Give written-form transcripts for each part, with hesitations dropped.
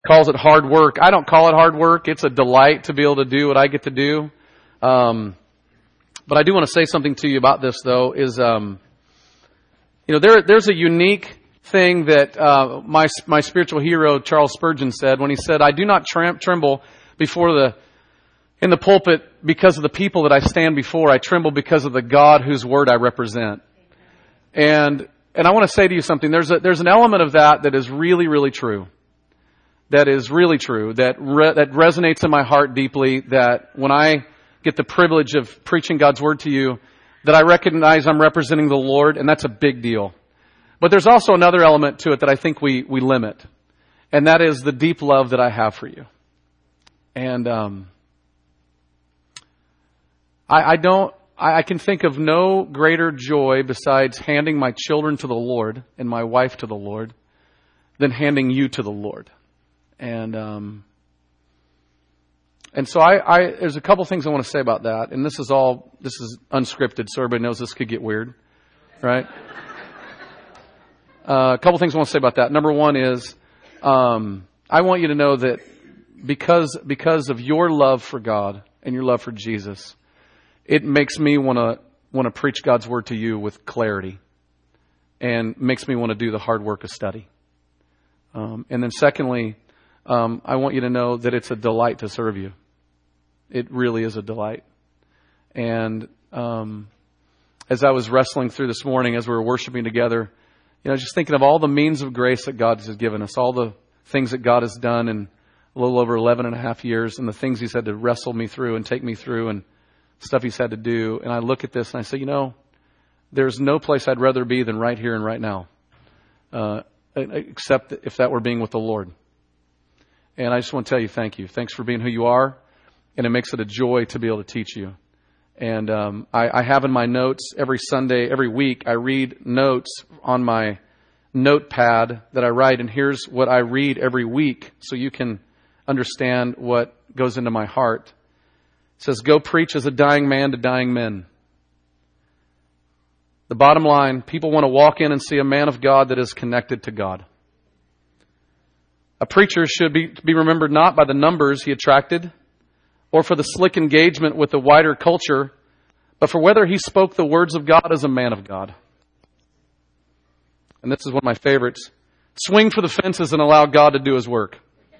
calls it hard work. I don't call it hard work. It's a delight to be able to do what I get to do. But I do want to say something to you about this, though, is, there's a unique thing that my spiritual hero, Charles Spurgeon, said when he said, I do not tremble in the pulpit because of the people that I stand before. I tremble because of the God whose word I represent. And I want to say to you something. There's an element of that is really, really true. That is really true. That resonates in my heart deeply. That when I get the privilege of preaching God's word to you, that I recognize I'm representing the Lord, and that's a big deal. But there's also another element to it that I think we limit. And that is the deep love that I have for you. And, I can think of no greater joy besides handing my children to the Lord and my wife to the Lord than handing you to the Lord. And so there's a couple things I want to say about that. And this is unscripted, so everybody knows this could get weird, right? A couple things I want to say about that. Number one is, I want you to know that because of your love for God and your love for Jesus, it makes me want to preach God's word to you with clarity, and makes me want to do the hard work of study. And then secondly, I want you to know that it's a delight to serve you. It really is a delight. And as I was wrestling through this morning, as we were worshiping together, just thinking of all the means of grace that God has given us, all the things that God has done in a little over 11 and a half years, and the things He's had to wrestle me through and take me through, and stuff He's had to do. And I look at this and I say, there's no place I'd rather be than right here and right now, except if that were being with the Lord. And I just want to tell you thank you. Thanks for being who you are. And it makes it a joy to be able to teach you. And I have in my notes every Sunday, every week, I read notes on my notepad that I write. And here's what I read every week so you can understand what goes into my heart. It says, go preach as a dying man to dying men. The bottom line, people want to walk in and see a man of God that is connected to God. A preacher should be remembered not by the numbers he attracted or for the slick engagement with the wider culture, but for whether he spoke the words of God as a man of God. And this is one of my favorites. Swing for the fences and allow God to do His work.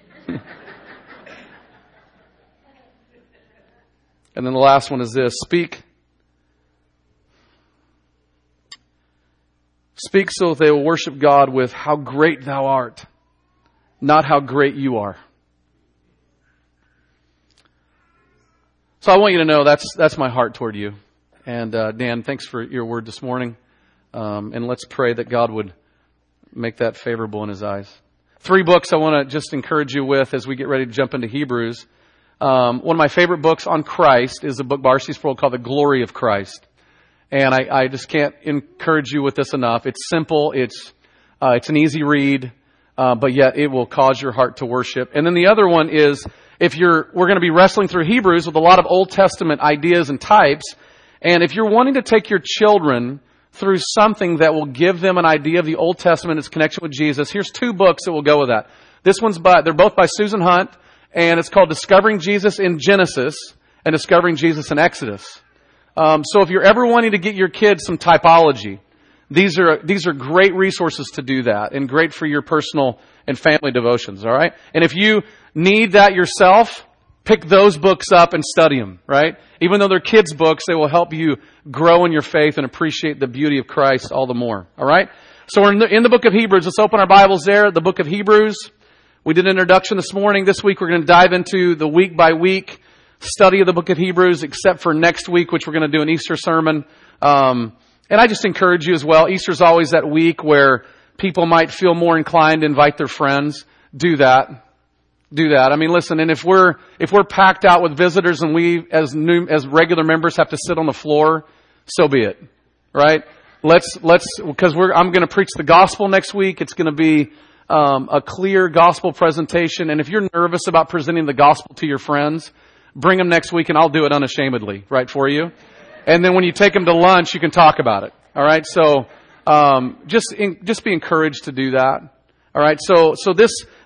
And then the last one is this. Speak so that they will worship God with how great thou art, not how great you are. So I want you to know that's my heart toward you. And Dan, thanks for your word this morning. And let's pray that God would make that favorable in His eyes. 3 books I want to just encourage you with as we get ready to jump into Hebrews. One of my favorite books on Christ is a book by R.C. Sproul called The Glory of Christ. And I just can't encourage you with this enough. It's simple. It's an easy read, but yet it will cause your heart to worship. And then the other one is, we're going to be wrestling through Hebrews with a lot of Old Testament ideas and types. And if you're wanting to take your children through something that will give them an idea of the Old Testament and its connection with Jesus, here's 2 books that will go with that. They're both by Susan Hunt, and it's called Discovering Jesus in Genesis and Discovering Jesus in Exodus. So if you're ever wanting to get your kids some typology, these are great resources to do that, and great for your personal and family devotions, all right? And if you need that yourself, pick those books up and study them, right? Even though they're kids' books, they will help you grow in your faith and appreciate the beauty of Christ all the more, all right? So we're in the book of Hebrews. Let's open our Bibles there, the book of Hebrews. We did an introduction this morning. This week we're going to dive into the week-by-week study of the book of Hebrews, except for next week, which we're going to do an Easter sermon. And I just encourage you as well. Easter's always that week where people might feel more inclined to invite their friends. Do that. I mean, listen, and if we're packed out with visitors and we as regular members have to sit on the floor, so be it. Right? Because I'm going to preach the gospel next week. It's going to be a clear gospel presentation. And if you're nervous about presenting the gospel to your friends, bring them next week and I'll do it unashamedly, right, for you. And then when you take them to lunch, you can talk about it. All right. So, just be encouraged to do that. All right. So this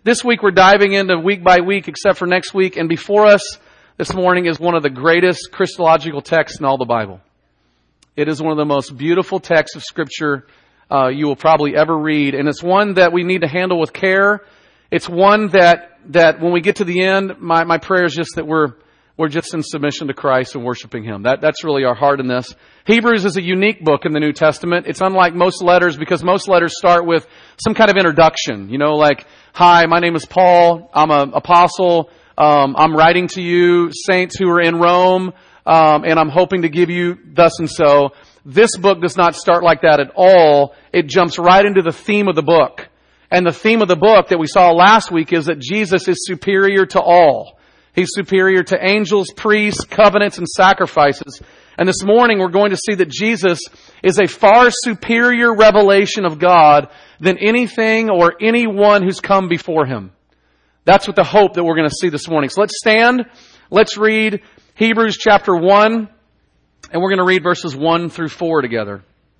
This week we're diving into week by week, except for next week. And before us this morning is one of the greatest Christological texts in all the Bible. It is one of the most beautiful texts of Scripture you will probably ever read. And it's one that we need to handle with care. It's one that when we get to the end, my prayer is just that we're just in submission to Christ and worshiping Him. That's really our heart in this. Hebrews is a unique book in the New Testament. It's unlike most letters because most letters start with some kind of introduction. You know, like, hi, my name is Paul. I'm an apostle. I'm writing to you, saints who are in Rome, and I'm hoping to give you thus and so. This book does not start like that at all. It jumps right into the theme of the book. And the theme of the book that we saw last week is that Jesus is superior to all. He's superior to angels, priests, covenants, and sacrifices. And this morning we're going to see that Jesus is a far superior revelation of God than anything or anyone who's come before Him. That's what the hope that we're going to see this morning. So let's stand. Let's read Hebrews chapter 1. And we're going to read verses 1 through 4 together.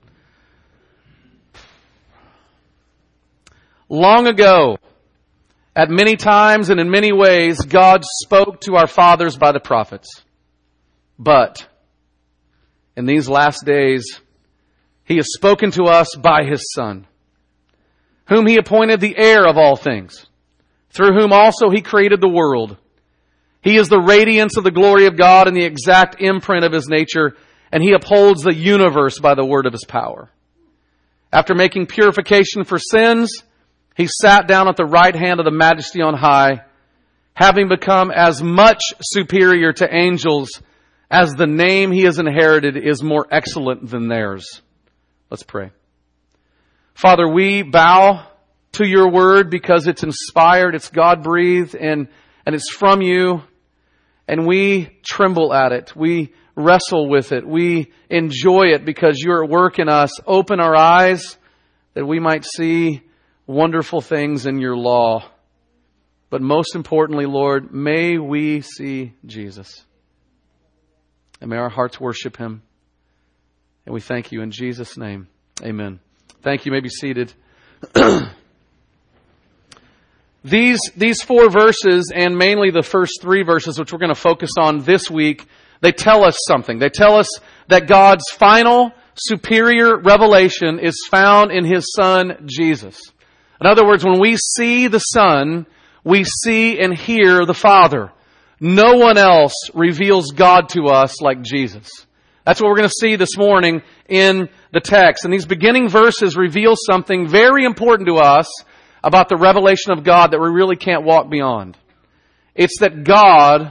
Long ago, at many times and in many ways, God spoke to our fathers by the prophets. But in these last days, He has spoken to us by His Son, whom He appointed the heir of all things, through whom also He created the world. He is the radiance of the glory of God and the exact imprint of His nature, and He upholds the universe by the word of His power. After making purification for sins, He sat down at the right hand of the Majesty on high, having become as much superior to angels as the name He has inherited is more excellent than theirs. Let's pray. Father, we bow to Your word because it's inspired, it's God-breathed, and it's from You. And we tremble at it. We wrestle with it. We enjoy it because You're at work in us. Open our eyes that we might see wonderful things in Your law. But most importantly, Lord, may we see Jesus. And may our hearts worship Him. And we thank You in Jesus' name. Amen. Thank you. You may be seated. These 4 verses, and mainly the first 3 verses, which we're going to focus on this week, they tell us something. They tell us that God's final, superior revelation is found in His Son, Jesus. In other words, when we see the Son, we see and hear the Father. No one else reveals God to us like Jesus. That's what we're going to see this morning in the text. And these beginning verses reveal something very important to us about the revelation of God that we really can't walk beyond. It's that God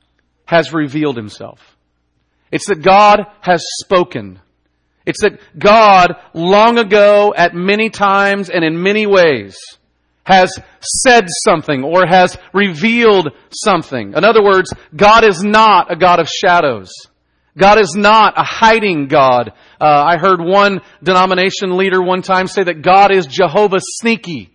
has revealed Himself. It's that God has spoken. It's that God, long ago, at many times and in many ways, has said something or has revealed something. In other words, God is not a God of shadows. God is not a hiding God. I heard one denomination leader one time say that God is Jehovah Sneaky.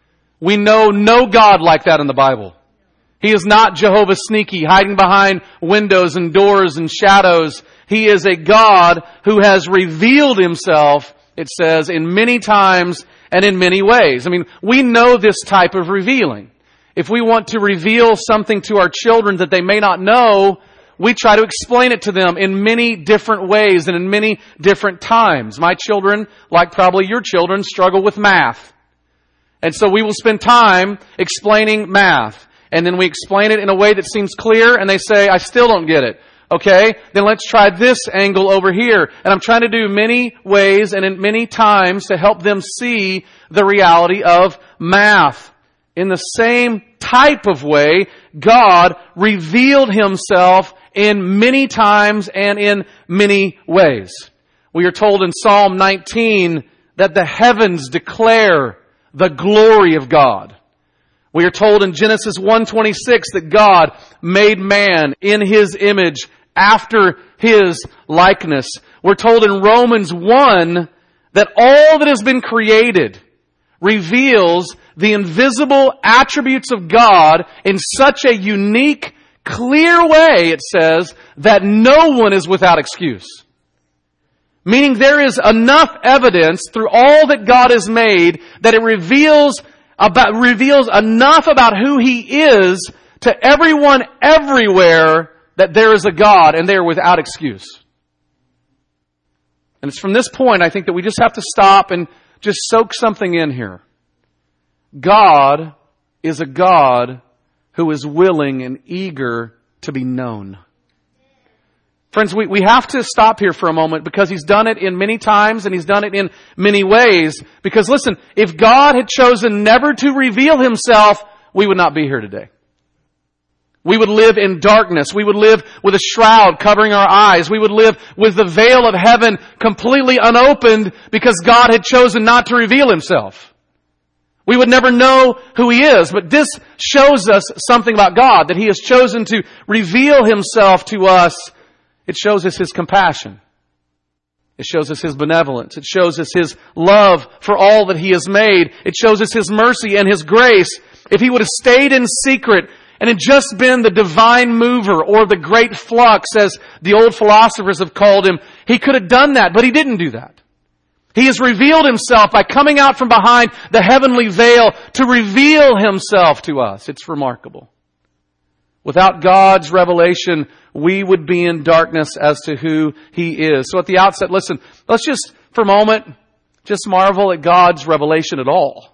We know no God like that in the Bible. He is not Jehovah Sneaky, hiding behind windows and doors and shadows. He is a God who has revealed Himself, it says, in many times and in many ways. I mean, we know this type of revealing. If we want to reveal something to our children that they may not know, we try to explain it to them in many different ways and in many different times. My children, like probably your children, struggle with math. And so we will spend time explaining math. And then we explain it in a way that seems clear, and they say, I still don't get it. Okay, then let's try this angle over here. And I'm trying to do many ways and in many times to help them see the reality of math. In the same type of way, God revealed Himself in many times and in many ways. We are told in Psalm 19 that the heavens declare the glory of God. We are told in Genesis 1:26 that God made man in His image after His likeness. We're told in Romans 1 that all that has been created reveals the invisible attributes of God in such a unique, clear way, it says, that no one is without excuse. Meaning there is enough evidence through all that God has made that it reveals reveals enough about who He is to everyone everywhere that there is a God and they are without excuse. And it's from this point, I think, that we just have to stop and just soak something in here. God is a God who is willing and eager to be known. Friends, we have to stop here for a moment because He's done it in many times and He's done it in many ways. Because listen, if God had chosen never to reveal Himself, we would not be here today. We would live in darkness. We would live with a shroud covering our eyes. We would live with the veil of heaven completely unopened because God had chosen not to reveal Himself. We would never know who He is, but this shows us something about God, that He has chosen to reveal Himself to us. It shows us His compassion. It shows us His benevolence. It shows us His love for all that He has made. It shows us His mercy and His grace. If He would have stayed in secret and had just been the divine mover or the great flux, as the old philosophers have called Him, He could have done that, but He didn't do that. He has revealed Himself by coming out from behind the heavenly veil to reveal Himself to us. It's remarkable. Without God's revelation, we would be in darkness as to who He is. So at the outset, listen, let's just, for a moment, just marvel at God's revelation at all.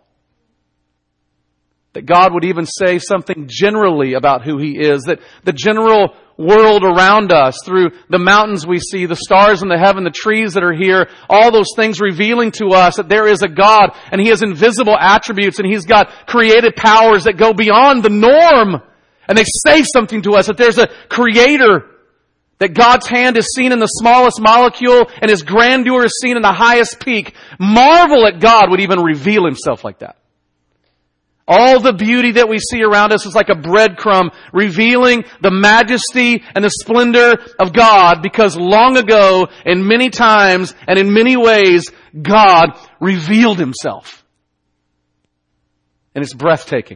That God would even say something generally about who He is. That the general world around us, through the mountains we see, the stars in the heaven, the trees that are here, all those things revealing to us that there is a God and He has invisible attributes and He's got creative powers that go beyond the norm. And they say something to us, that there's a Creator, that God's hand is seen in the smallest molecule and His grandeur is seen in the highest peak. Marvel at God would even reveal Himself like that. All the beauty that we see around us is like a breadcrumb revealing the majesty and the splendor of God, because long ago, and many times and in many ways, God revealed Himself. And it's breathtaking.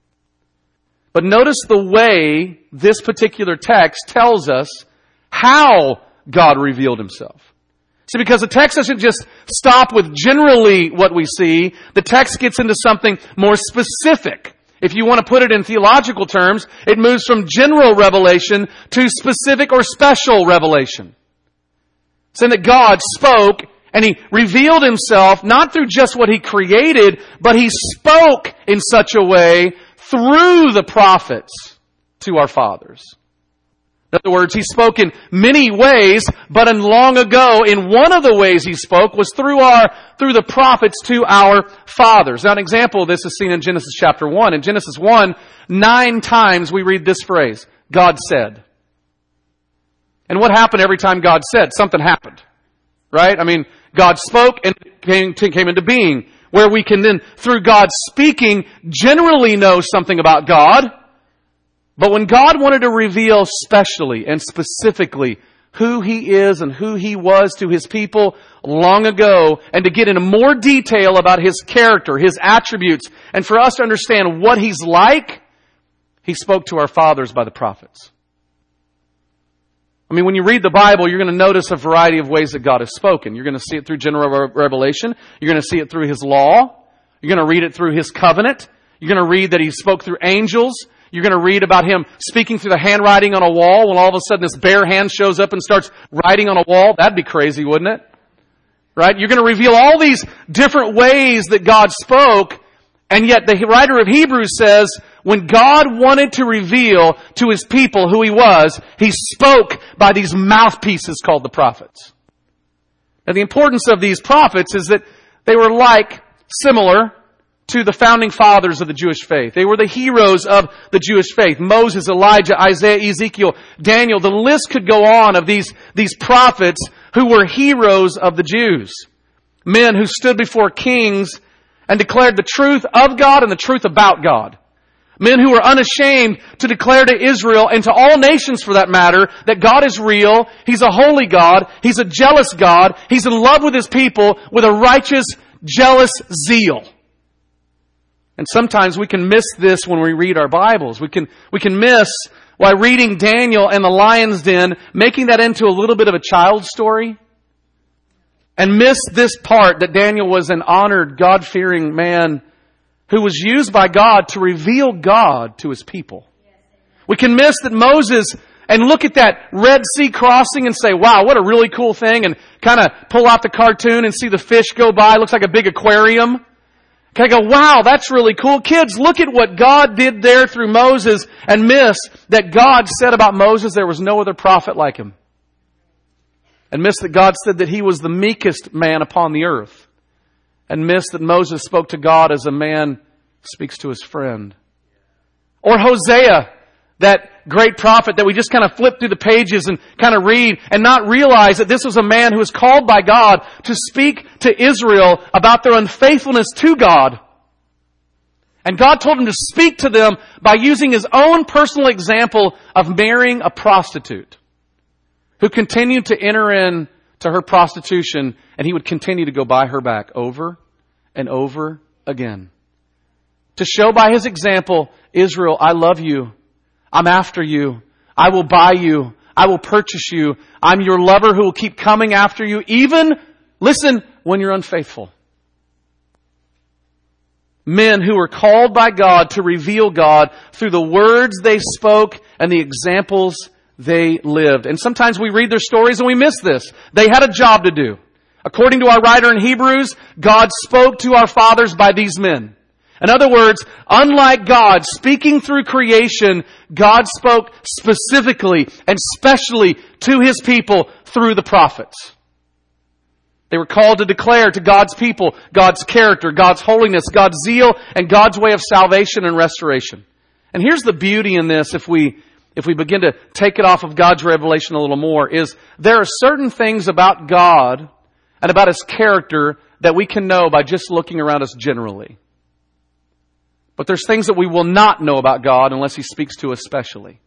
But notice the way this particular text tells us how God revealed Himself. See, because the text doesn't just stop with generally what we see, the text gets into something more specific. If you want to put it in theological terms, it moves from general revelation to specific or special revelation. Saying that God spoke and He revealed Himself not through just what He created, but He spoke in such a way through the prophets to our fathers. In other words, He spoke in many ways, but in long ago, in one of the ways He spoke was through the prophets to our fathers. Now, an example of this is seen in Genesis chapter 1. In Genesis 1, 9 times we read this phrase, God said. And what happened every time God said? Something happened. Right? I mean, God spoke and it came into being. Where we can then, through God speaking, generally know something about God. But when God wanted to reveal specially and specifically who He is and who He was to His people long ago, and to get into more detail about His character, His attributes, and for us to understand what He's like, He spoke to our fathers by the prophets. I mean, when you read the Bible, you're going to notice a variety of ways that God has spoken. You're going to see it through general revelation. You're going to see it through His law. You're going to read it through His covenant. You're going to read that He spoke through angels. You're going to read about Him speaking through the handwriting on a wall when all of a sudden this bare hand shows up and starts writing on a wall. That'd be crazy, wouldn't it? Right? You're going to reveal all these different ways that God spoke, and yet the writer of Hebrews says, when God wanted to reveal to His people who He was, He spoke by these mouthpieces called the prophets. Now, the importance of these prophets is that they were similar to the founding fathers of the Jewish faith. They were the heroes of the Jewish faith. Moses, Elijah, Isaiah, Ezekiel, Daniel. The list could go on of these prophets who were heroes of the Jews. Men who stood before kings and declared the truth of God and the truth about God. Men who were unashamed to declare to Israel and to all nations for that matter that God is real. He's a holy God. He's a jealous God. He's in love with His people with a righteous, jealous zeal. And sometimes we can miss this when we read our Bibles. We can miss why reading Daniel and the lion's den, making that into a little bit of a child's story, and miss this part that Daniel was an honored, God-fearing man who was used by God to reveal God to His people. We can miss that Moses and look at that Red Sea crossing and say, wow, what a really cool thing, and kind of pull out the cartoon and see the fish go by. It looks like a big aquarium. Can I go, wow, that's really cool. Kids, look at what God did there through Moses, and miss that God said about Moses there was no other prophet like him. And miss that God said that he was the meekest man upon the earth. And miss that Moses spoke to God as a man speaks to his friend. Or Hosea, that great prophet that we just kind of flip through the pages and kind of read and not realize that this was a man who was called by God to speak to Israel about their unfaithfulness to God. And God told him to speak to them by using his own personal example of marrying a prostitute who continued to enter in to her prostitution, and he would continue to go buy her back over and over again. To show by his example, Israel, I love you. I'm after you. I will buy you. I will purchase you. I'm your lover who will keep coming after you, even, listen, when you're unfaithful. Men who were called by God to reveal God through the words they spoke and the examples they lived. And sometimes we read their stories and we miss this. They had a job to do. According to our writer in Hebrews, God spoke to our fathers by these men. In other words, unlike God speaking through creation, God spoke specifically and specially to His people through the prophets. They were called to declare to God's people God's character, God's holiness, God's zeal, and God's way of salvation and restoration. And here's the beauty in this, if we begin to take it off of God's revelation a little more, is there are certain things about God and about His character that we can know by just looking around us generally. But there's things that we will not know about God unless He speaks to us specially.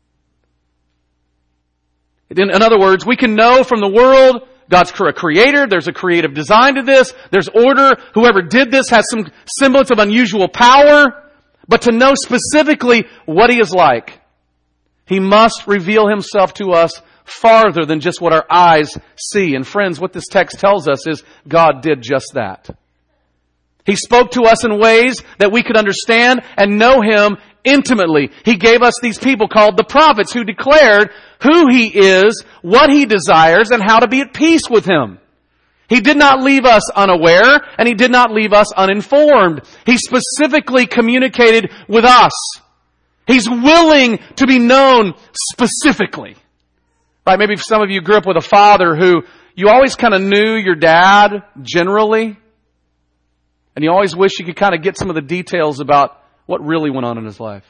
In other words, we can know from the world God's a creator. There's a creative design to this. There's order. Whoever did this has some semblance of unusual power. But to know specifically what He is like, He must reveal Himself to us farther than just what our eyes see. And friends, what this text tells us is God did just that. He spoke to us in ways that we could understand and know Him intimately. He gave us these people called the prophets who declared who He is, what He desires, and how to be at peace with Him. He did not leave us unaware, and He did not leave us uninformed. He specifically communicated with us. He's willing to be known specifically. Right? Maybe some of you grew up with a father who you always kind of knew your dad generally. And you always wish you could kind of get some of the details about what really went on in his life.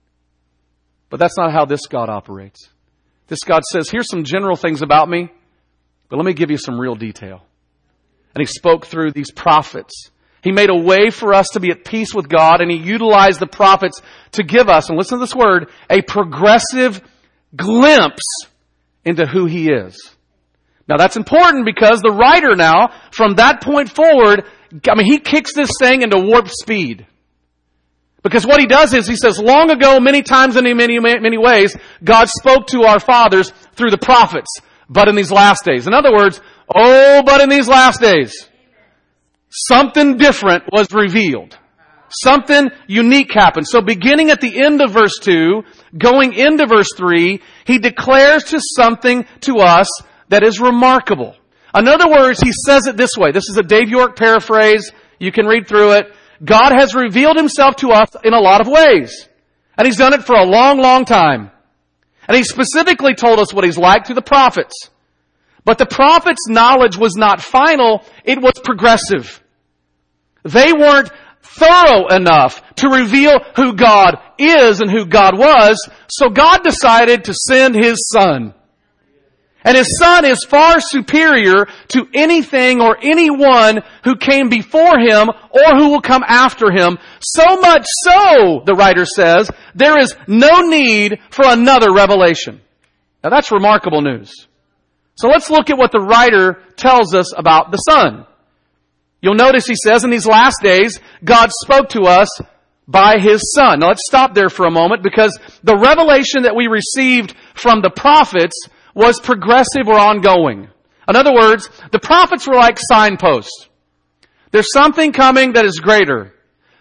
But that's not how this God operates. This God says, here's some general things about me, but let me give you some real detail. And He spoke through these prophets. He made a way for us to be at peace with God, and He utilized the prophets to give us, and listen to this word, a progressive glimpse into who He is. Now that's important because the writer now, from that point forward, he kicks this thing into warp speed. Because what he does is he says, long ago, many times and in many ways, God spoke to our fathers through the prophets, but in these last days. In other words, but in these last days, something different was revealed. Something unique happened. So beginning at the end of verse 2, going into verse 3, he declares something to us that is remarkable. In other words, he says it this way. This is a Dave York paraphrase. You can read through it. God has revealed Himself to us in a lot of ways. And He's done it for a long, long time. And He specifically told us what He's like through the prophets. But the prophets' knowledge was not final. It was progressive. They weren't thorough enough to reveal who God is and who God was. So God decided to send His Son. And His Son is far superior to anything or anyone who came before Him or who will come after Him. So much so, the writer says, there is no need for another revelation. Now that's remarkable news. So let's look at what the writer tells us about the Son. You'll notice he says in these last days, God spoke to us by His Son. Now let's stop there for a moment, because the revelation that we received from the prophets was progressive or ongoing. In other words, the prophets were like signposts. There's something coming that is greater.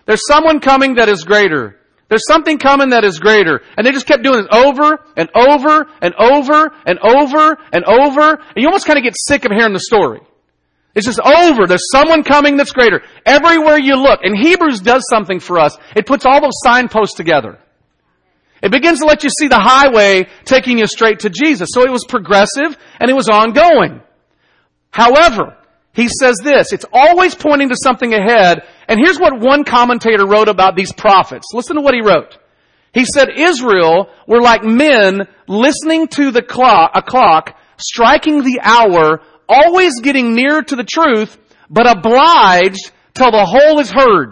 There's someone coming that is greater. There's something coming that is greater. And they just kept doing it over and over and over and over and over. And you almost kind of get sick of hearing the story. It's just over. There's someone coming that's greater. Everywhere you look. And Hebrews does something for us. It puts all those signposts together. It begins to let you see the highway taking you straight to Jesus. So it was progressive and it was ongoing. However, he says this, it's always pointing to something ahead. And here's what one commentator wrote about these prophets. Listen to what he wrote. He said, Israel were like men listening to a clock, striking the hour, always getting near to the truth, but obliged till the whole is heard.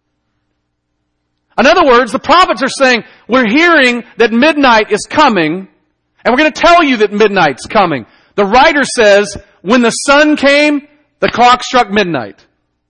In other words, the prophets are saying, we're hearing that midnight is coming, and we're going to tell you that midnight's coming. The writer says, when the sun came, the clock struck midnight.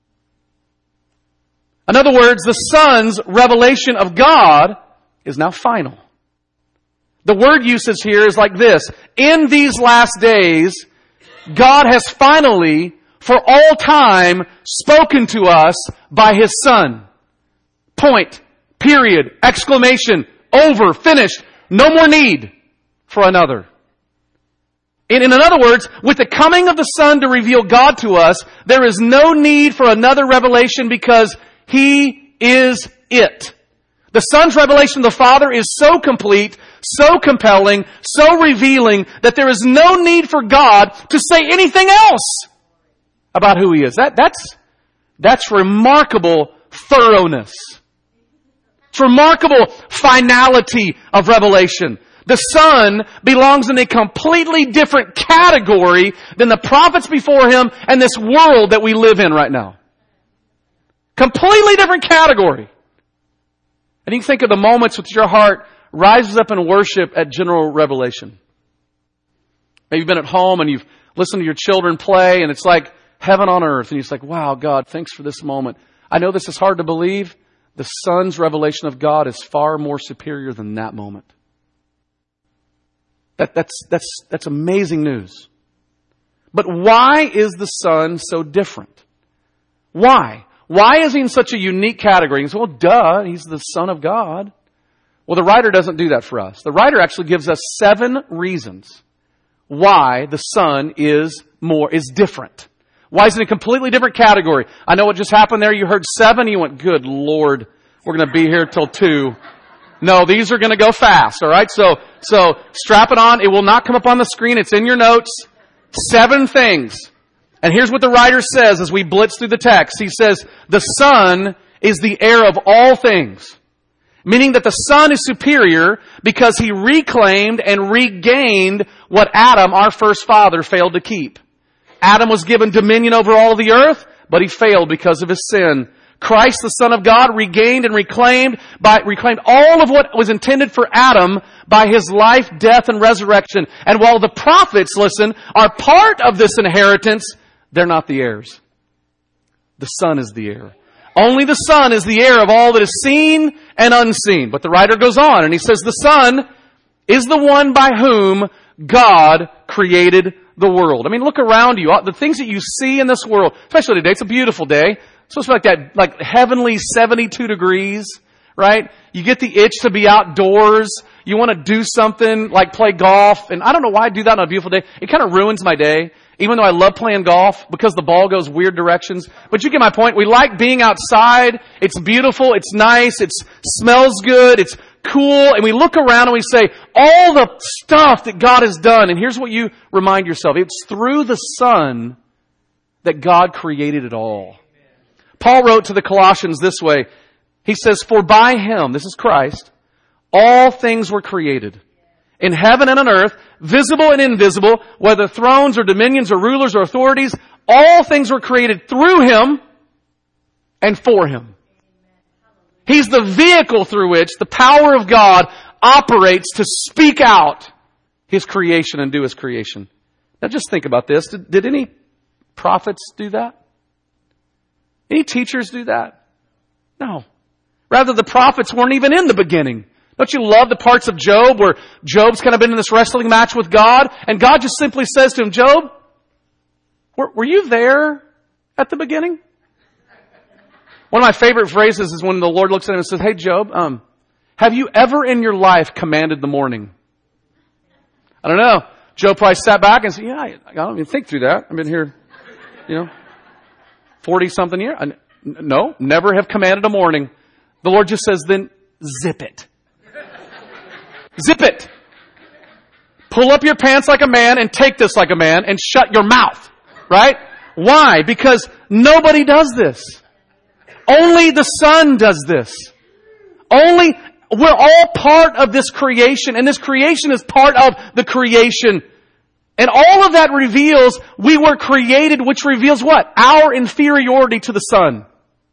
In other words, the Son's revelation of God is now final. The word usage here is like this. In these last days, God has finally, for all time, spoken to us by His Son. Point. Period. Exclamation. Over. Finished. No more need for another. In other words, with the coming of the Son to reveal God to us, there is no need for another revelation because He is it. The Son's revelation of the Father is so complete, so compelling, so revealing that there is no need for God to say anything else about who He is. That's remarkable thoroughness. It's remarkable finality of revelation. The Son belongs in a completely different category than the prophets before Him and this world that we live in right now. Completely different category. And you can think of the moments which your heart rises up in worship at general revelation. Maybe you've been at home and you've listened to your children play and it's like heaven on earth. And you're just like, wow, God, thanks for this moment. I know this is hard to believe. The Son's revelation of God is far more superior than that moment. That's amazing news. But why is the Son so different? Why? Why is He in such a unique category? You say, well, duh, He's the Son of God. Well, the writer doesn't do that for us. The writer actually gives us 7 reasons why the Son is different. Why is it in a completely different category? I know what just happened there. You heard 7. You went, good Lord, we're going to be here till 2. No, these are going to go fast, all right? So strap it on. It will not come up on the screen. It's in your notes. 7 things. And here's what the writer says as we blitz through the text. He says, the Son is the heir of all things. Meaning that the Son is superior because He reclaimed and regained what Adam, our first father, failed to keep. Adam was given dominion over all of the earth, but he failed because of his sin. Christ, the Son of God, regained and reclaimed all of what was intended for Adam by His life, death, and resurrection. And while the prophets, listen, are part of this inheritance, they're not the heirs. The Son is the heir. Only the Son is the heir of all that is seen and unseen. But the writer goes on and he says the Son is the one by whom God created the world. I mean, look around you. The things that you see in this world, especially today, it's a beautiful day. It's supposed to be like that, like heavenly 72 degrees, right? You get the itch to be outdoors. You want to do something like play golf. And I don't know why I do that on a beautiful day. It kind of ruins my day. Even though I love playing golf because the ball goes weird directions. But you get my point. We like being outside. It's beautiful. It's nice. It smells good. It's cool. And we look around and we say, all the stuff that God has done. And here's what you remind yourself. It's through the Son that God created it all. Paul wrote to the Colossians this way. He says, for by Him, this is Christ, all things were created. In heaven and on earth, visible and invisible, whether thrones or dominions or rulers or authorities, all things were created through Him and for Him. He's the vehicle through which the power of God operates to speak out His creation and do His creation. Now just think about this. Did any prophets do that? Any teachers do that? No. Rather, the prophets weren't even in the beginning. Don't you love the parts of Job where Job's kind of been in this wrestling match with God and God just simply says to him, Job, were you there at the beginning? One of my favorite phrases is when the Lord looks at him and says, hey, Job, have you ever in your life commanded the morning? I don't know. Job probably sat back and said, yeah, I don't even think through that. I've been here, 40-something years. No, never have commanded a morning. The Lord just says, then zip it. Zip it. Pull up your pants like a man and take this like a man and shut your mouth. Right? Why? Because nobody does this. Only the Son does this. We're all part of this creation, and this creation is part of the creation. And all of that reveals we were created, which reveals what? Our inferiority to the Son.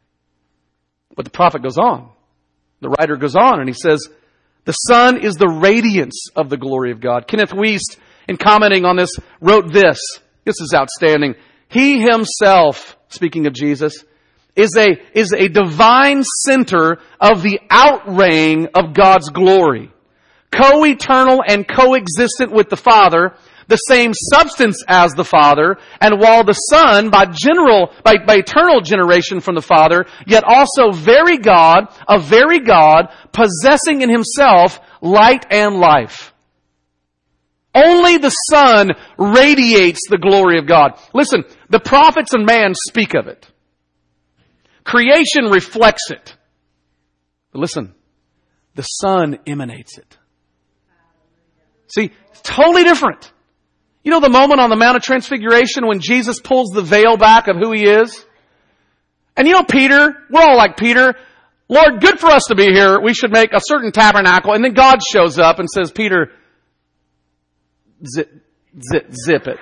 But the prophet goes on. The writer goes on and he says, the Son is the radiance of the glory of God. Kenneth Wuest, in commenting on this, wrote this. This is outstanding. He himself, speaking of Jesus, is a divine center of the outraying of God's glory. Co-eternal and coexistent with the Father, the same substance as the Father, and while the Son, by eternal generation from the Father, yet also very God, possessing in himself light and life. Only the Son radiates the glory of God. Listen, the prophets and man speak of it. Creation reflects it. But listen, the Son emanates it. See, it's totally different. You know the moment on the Mount of Transfiguration when Jesus pulls the veil back of who He is? And you know Peter, we're all like Peter. Lord, good for us to be here. We should make a certain tabernacle. And then God shows up and says, Peter, zip it.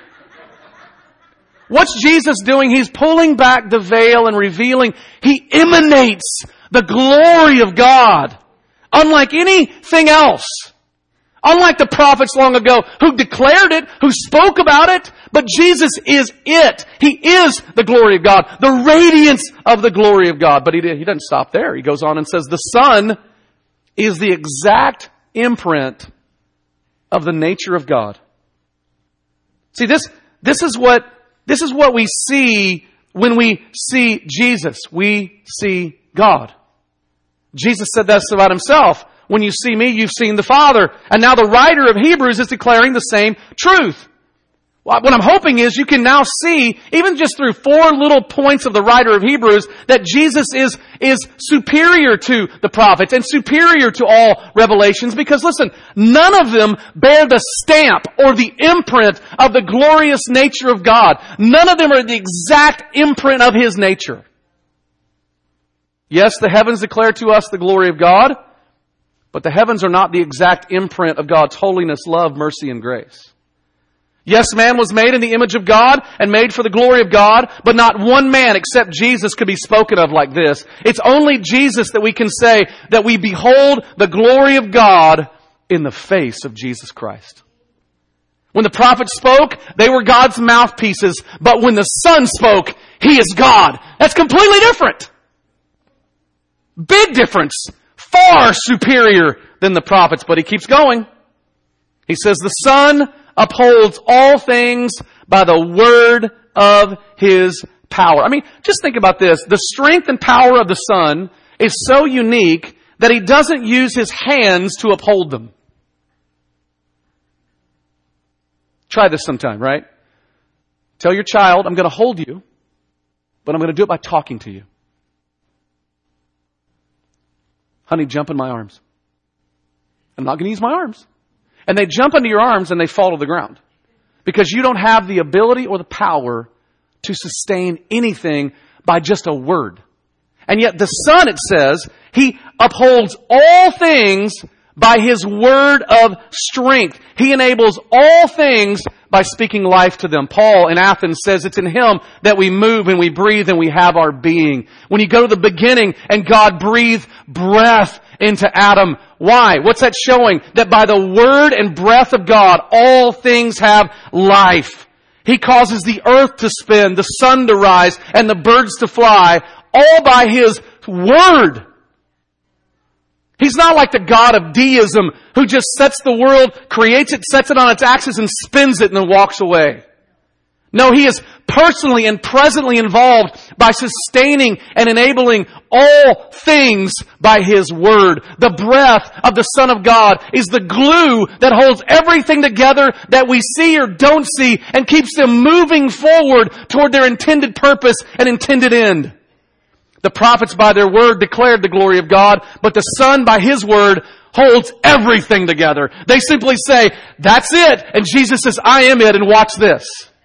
What's Jesus doing? He's pulling back the veil and revealing. He emanates the glory of God. Unlike anything else. Unlike the prophets long ago who declared it, who spoke about it. But Jesus is it. He is the glory of God. The radiance of the glory of God. But He doesn't stop there. He goes on and says the Son is the exact imprint of the nature of God. See, this is what we see when we see Jesus. We see God. Jesus said this about Himself. When you see me, you've seen the Father. And now the writer of Hebrews is declaring the same truth. What I'm hoping is you can now see, even just through 4 little points of the writer of Hebrews, that Jesus is superior to the prophets and superior to all revelations. Because listen, none of them bear the stamp or the imprint of the glorious nature of God. None of them are the exact imprint of His nature. Yes, the heavens declare to us the glory of God, but the heavens are not the exact imprint of God's holiness, love, mercy, and grace. Yes, man was made in the image of God and made for the glory of God, but not one man except Jesus could be spoken of like this. It's only Jesus that we can say that we behold the glory of God in the face of Jesus Christ. When the prophets spoke, they were God's mouthpieces, but when the Son spoke, He is God. That's completely different. Big difference. Far superior than the prophets, but He keeps going. He says the Son upholds all things by the word of His power. I mean, just think about this. The strength and power of the Son is so unique that He doesn't use His hands to uphold them. Try this sometime, right? Tell your child, I'm going to hold you, but I'm going to do it by talking to you. Honey, jump in my arms. I'm not going to use my arms. And they jump into your arms and they fall to the ground. Because you don't have the ability or the power to sustain anything by just a word. And yet the Son, it says, He upholds all things by His word of strength. He enables all things by speaking life to them. Paul in Athens says it's in Him that we move and we breathe and we have our being. When you go to the beginning and God breathed breath into Adam. Why? What's that showing? That by the word and breath of God, all things have life. He causes the earth to spin, the sun to rise, and the birds to fly, all by His word. He's not like the God of deism who just sets the world, creates it, sets it on its axis and spins it and then walks away. No, He is personally and presently involved by sustaining and enabling all things by His Word. The breath of the Son of God is the glue that holds everything together that we see or don't see and keeps them moving forward toward their intended purpose and intended end. The prophets by their word declared the glory of God, but the Son by His Word holds everything together. They simply say, that's it. And Jesus says, I am it, and watch this.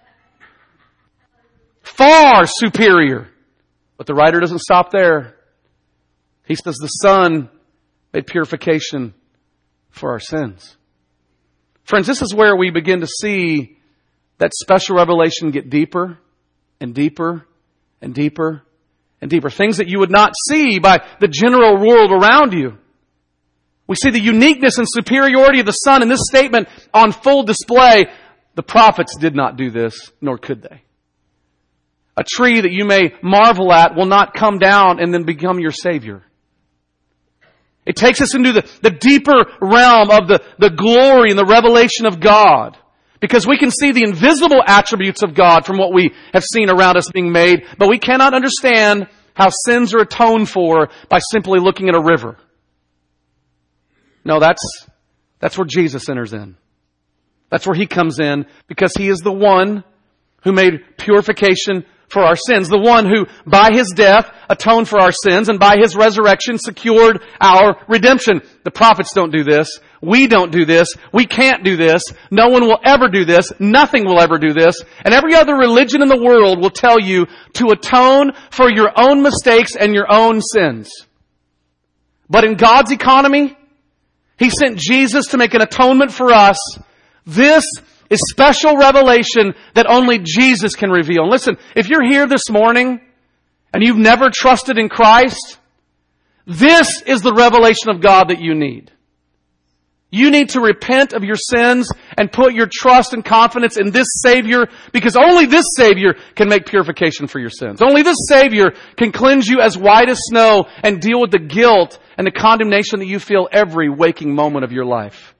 Far superior. But the writer doesn't stop there. He says the Son made purification for our sins. Friends, this is where we begin to see that special revelation get deeper and deeper and deeper and deeper. Things that you would not see by the general world around you. We see the uniqueness and superiority of the Son in this statement on full display. The prophets did not do this, nor could they. A tree that you may marvel at will not come down and then become your Savior. It takes us into the deeper realm of the glory and the revelation of God. Because we can see the invisible attributes of God from what we have seen around us being made, but we cannot understand how sins are atoned for by simply looking at a river. No, that's where Jesus enters in. That's where He comes in, because He is the one who made purification for our sins. The one who, by His death, atoned for our sins, and by His resurrection, secured our redemption. The prophets don't do this. We don't do this. We can't do this. No one will ever do this. Nothing will ever do this. And every other religion in the world will tell you to atone for your own mistakes and your own sins. But in God's economy, He sent Jesus to make an atonement for us. This is special revelation that only Jesus can reveal. And listen, if you're here this morning and you've never trusted in Christ, this is the revelation of God that you need. You need to repent of your sins and put your trust and confidence in this Savior, because only this Savior can make purification for your sins. Only this Savior can cleanse you as white as snow and deal with the guilt and the condemnation that you feel every waking moment of your life.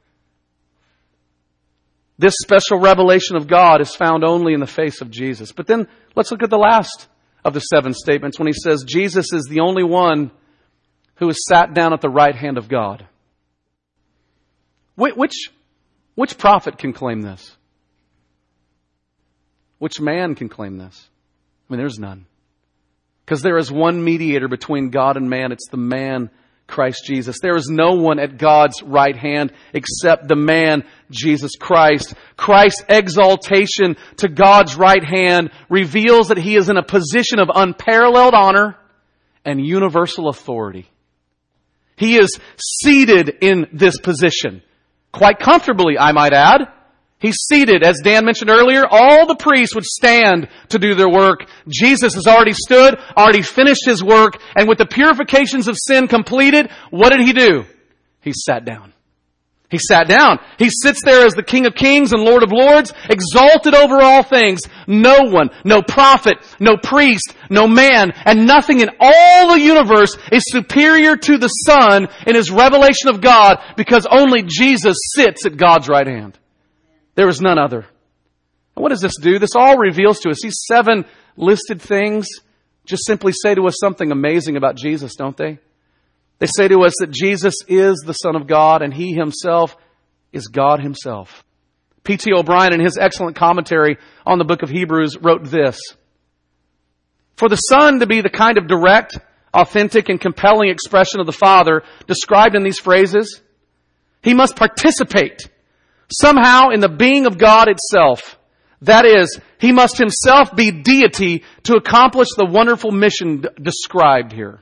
This special revelation of God is found only in the face of Jesus. But then let's look at the last of the 7 statements when He says Jesus is the only one who is sat down at the right hand of God. Which prophet can claim this? Which man can claim this? I mean, there's none. Because there is one mediator between God and man. It's the man, Christ Jesus. There is no one at God's right hand except the man, Jesus Christ. Christ's exaltation to God's right hand reveals that He is in a position of unparalleled honor and universal authority. He is seated in this position. Quite comfortably, I might add. He's seated. As Dan mentioned earlier, all the priests would stand to do their work. Jesus has already stood, already finished His work, and with the purifications of sin completed, what did He do? He sat down. He sat down. He sits there as the King of Kings and Lord of Lords, exalted over all things. No one, no prophet, no priest, no man, and nothing in all the universe is superior to the Son in His revelation of God, because only Jesus sits at God's right hand. There is none other. And what does this do? This all reveals to us. These 7 listed things just simply say to us something amazing about Jesus, don't they? They say to us that Jesus is the Son of God and He Himself is God Himself. P.T. O'Brien, in his excellent commentary on the book of Hebrews, wrote this: for the Son to be the kind of direct, authentic, and compelling expression of the Father described in these phrases, He must participate somehow in the being of God itself. That is, He must Himself be deity to accomplish the wonderful mission described here.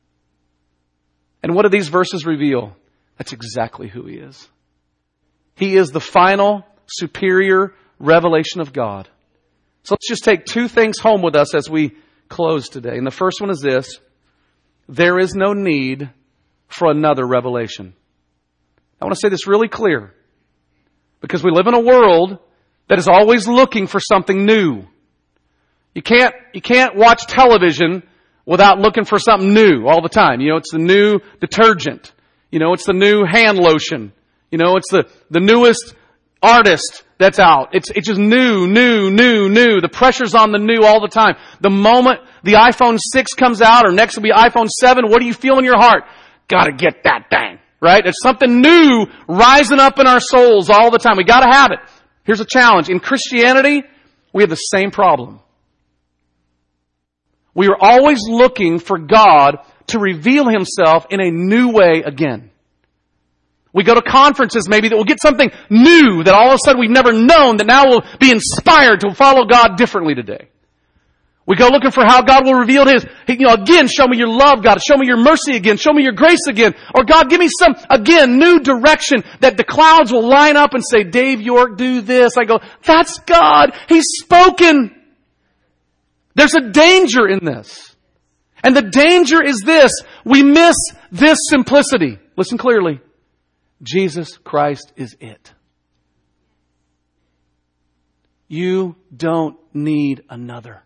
And what do these verses reveal? That's exactly who He is. He is the final, superior revelation of God. So let's just take 2 things home with us as we close today. And the first one is this: there is no need for another revelation. I want to say this really clear, because we live in a world that is always looking for something new. You can't watch television without looking for something new all the time. You know, it's the new detergent. You know, it's the new hand lotion. You know, it's the newest artist that's out. It's just new. The pressure's on the new all the time. The moment the iPhone 6 comes out, or next will be iPhone 7, what do you feel in your heart? Gotta get that thing. Right? There's something new rising up in our souls all the time. We gotta have it. Here's a challenge. In Christianity, we have the same problem. We are always looking for God to reveal Himself in a new way again. We go to conferences maybe that we'll get something new that all of a sudden we've never known, that now we'll be inspired to follow God differently today. We go looking for how God will reveal His, again, show me your love, God. Show me your mercy again. Show me your grace again. Or God, give me some, again, new direction that the clouds will line up and say, Dave York, do this. I go, that's God. He's spoken. There's a danger in this. And the danger is this. We miss this simplicity. Listen clearly. Jesus Christ is it. You don't need another.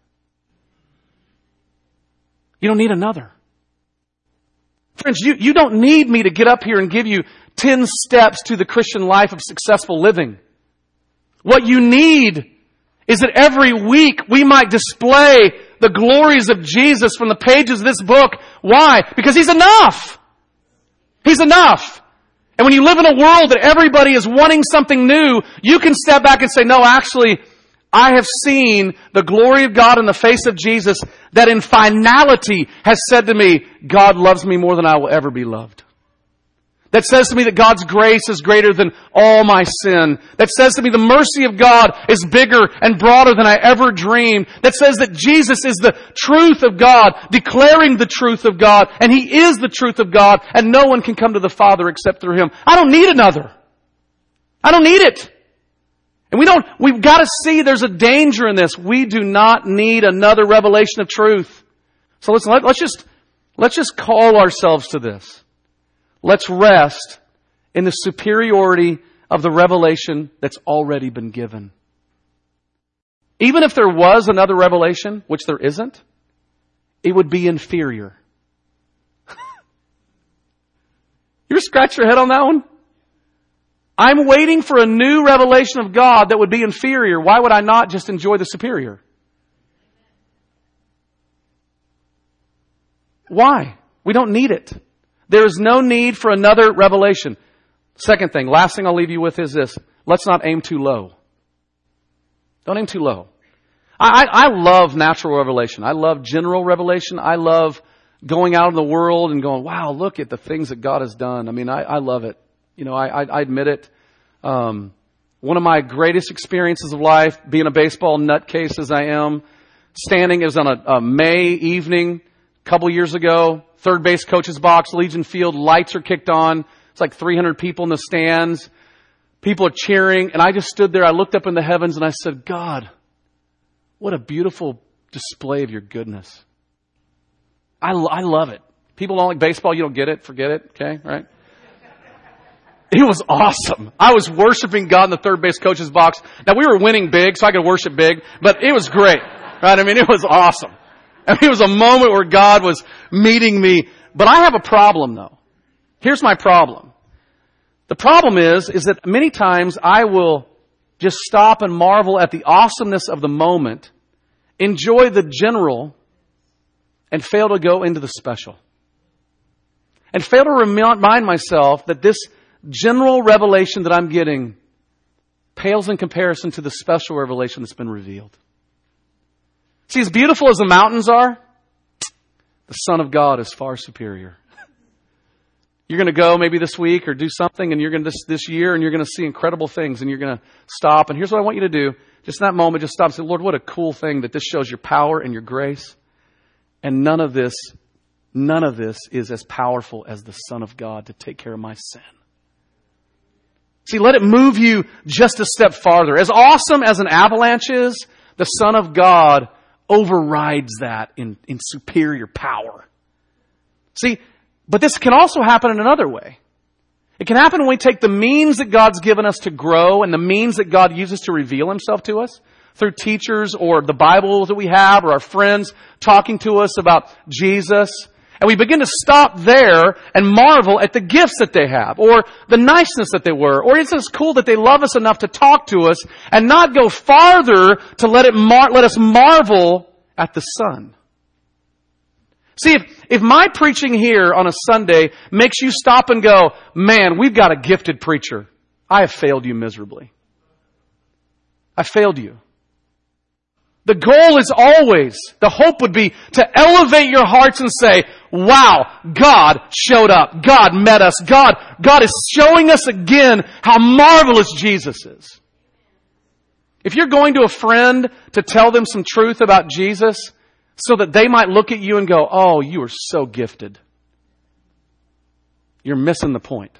You don't need another. Friends, you don't need me to get up here and give you 10 steps to the Christian life of successful living. What you need is that every week we might display the glories of Jesus from the pages of this book. Why? Because He's enough. He's enough. And when you live in a world that everybody is wanting something new, you can step back and say, no, actually, I have seen the glory of God in the face of Jesus that in finality has said to me, God loves me more than I will ever be loved. That says to me that God's grace is greater than all my sin. That says to me the mercy of God is bigger and broader than I ever dreamed. That says that Jesus is the truth of God, declaring the truth of God, and He is the truth of God, and no one can come to the Father except through Him. I don't need another. I don't need it. And we've got to see there's a danger in this. We do not need another revelation of truth. So let's just call ourselves to this. Let's rest in the superiority of the revelation that's already been given. Even if there was another revelation, which there isn't, it would be inferior. You ever scratch your head on that one? I'm waiting for a new revelation of God that would be inferior. Why would I not just enjoy the superior? Why? We don't need it. There is no need for another revelation. Second thing, last thing I'll leave you with is this. Let's not aim too low. Don't aim too low. I love natural revelation. I love general revelation. I love going out in the world and going, wow, look at the things that God has done. I mean, I love it. You know, I admit it. One of my greatest experiences of life, being a baseball nutcase as I am, standing, it was on a May evening a couple years ago, third base coach's box, Legion Field, lights are kicked on. It's like 300 people in the stands. People are cheering. And I just stood there. I looked up in the heavens and I said, God, what a beautiful display of your goodness. I love it. People don't like baseball. You don't get it. Forget it. Okay. Right. It was awesome. I was worshiping God in the third base coach's box. Now we were winning big, so I could worship big, but it was great. Right. I mean, it was awesome. I mean, it was a moment where God was meeting me. But I have a problem though. Here's my problem. The problem is that many times I will just stop and marvel at the awesomeness of the moment, enjoy the general, and fail to go into the special. And fail to remind myself that this general revelation that I'm getting pales in comparison to the special revelation that's been revealed. See, as beautiful as the mountains are, the Son of God is far superior. You're going to go maybe this week or do something, and you're going to this year, and you're going to see incredible things, and you're going to stop. And here's what I want you to do. Just in that moment, just stop and say, Lord, what a cool thing that this shows your power and your grace. And none of this is as powerful as the Son of God to take care of my sin. See, let it move you just a step farther. As awesome as an avalanche is, the Son of God overrides that in superior power. See, but this can also happen in another way. It can happen when we take the means that God's given us to grow and the means that God uses to reveal Himself to us through teachers or the Bible that we have or our friends talking to us about Jesus. And we begin to stop there and marvel at the gifts that they have, or the niceness that they were, or it's just cool that they love us enough to talk to us, and not go farther to let us marvel at the Son. See, if my preaching here on a Sunday makes you stop and go, man, we've got a gifted preacher, I have failed you miserably. I failed you. The goal is always, the hope would be to elevate your hearts and say, wow, God showed up. God met us. God is showing us again how marvelous Jesus is. If you're going to a friend to tell them some truth about Jesus so that they might look at you and go, oh, you are so gifted, you're missing the point.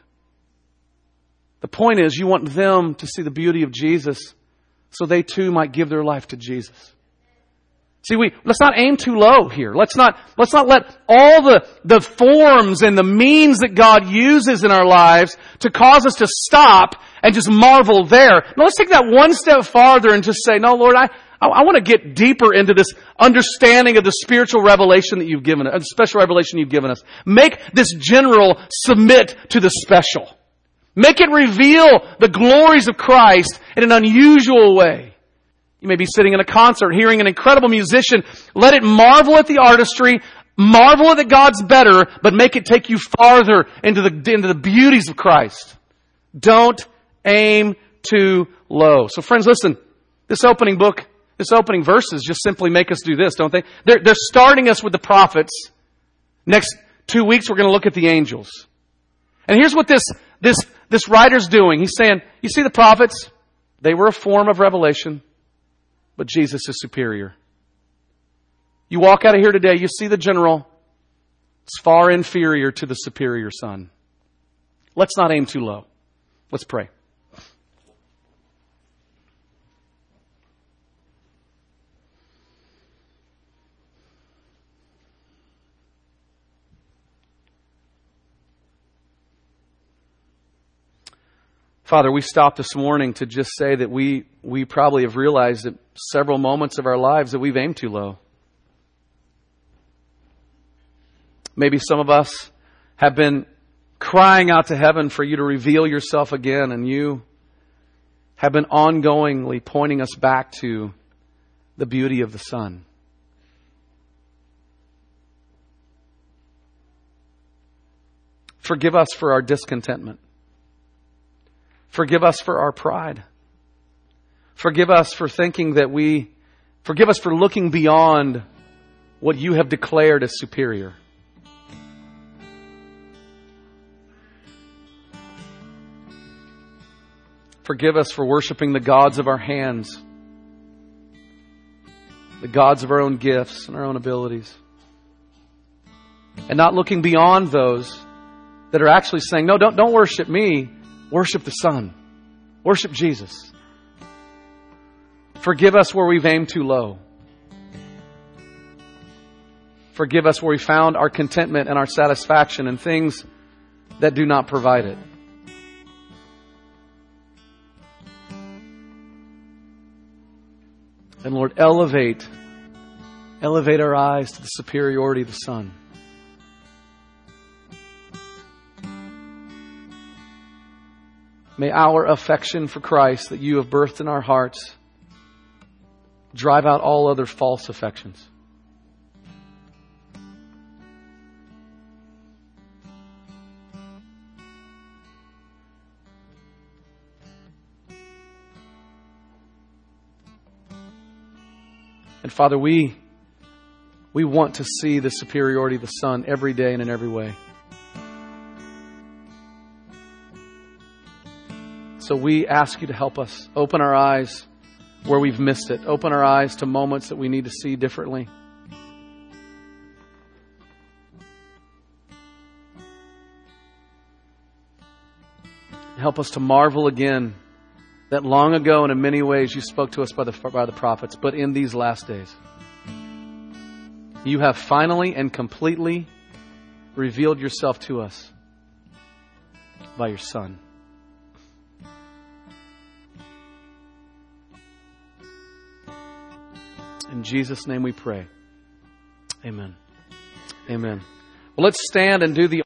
The point is you want them to see the beauty of Jesus so they too might give their life to Jesus. See, let's not aim too low here. Let's not let all the forms and the means that God uses in our lives to cause us to stop and just marvel there. No, let's take that one step farther and just say, no, Lord, I want to get deeper into this understanding of the spiritual revelation that you've given us, the special revelation you've given us. Make this general submit to the special. Make it reveal the glories of Christ in an unusual way. You may be sitting in a concert, hearing an incredible musician. Let it marvel at the artistry, marvel that God's better, but make it take you farther into the beauties of Christ. Don't aim too low. So friends, listen, this opening verses just simply make us do this, don't they? They're starting us with the prophets. Next 2 weeks, we're going to look at the angels. And here's what this writer's doing. He's saying, you see the prophets? They were a form of revelation, but Jesus is superior. You walk out of here today, you see the general. It's far inferior to the superior Son. Let's not aim too low. Let's pray. Father, we stopped this morning to just say that we probably have realized at several moments of our lives that we've aimed too low. Maybe some of us have been crying out to heaven for you to reveal yourself again, and you have been ongoingly pointing us back to the beauty of the Son. Forgive us for our discontentment. Forgive us for our pride. Forgive us for thinking forgive us for looking beyond what you have declared as superior. Forgive us for worshiping the gods of our hands, the gods of our own gifts and our own abilities, and not looking beyond those that are actually saying, no, don't worship me. Worship the Son. Worship Jesus. Forgive us where we've aimed too low. Forgive us where we found our contentment and our satisfaction in things that do not provide it. And Lord, elevate our eyes to the superiority of the Son. May our affection for Christ that you have birthed in our hearts drive out all other false affections. And Father, we want to see the superiority of the Son every day and in every way. So we ask you to help us. Open our eyes where we've missed it. Open our eyes to moments that we need to see differently. Help us to marvel again that long ago and in many ways you spoke to us by the prophets, but in these last days, you have finally and completely revealed yourself to us by your Son. In Jesus' name we pray. Amen. Amen. Let's stand and do the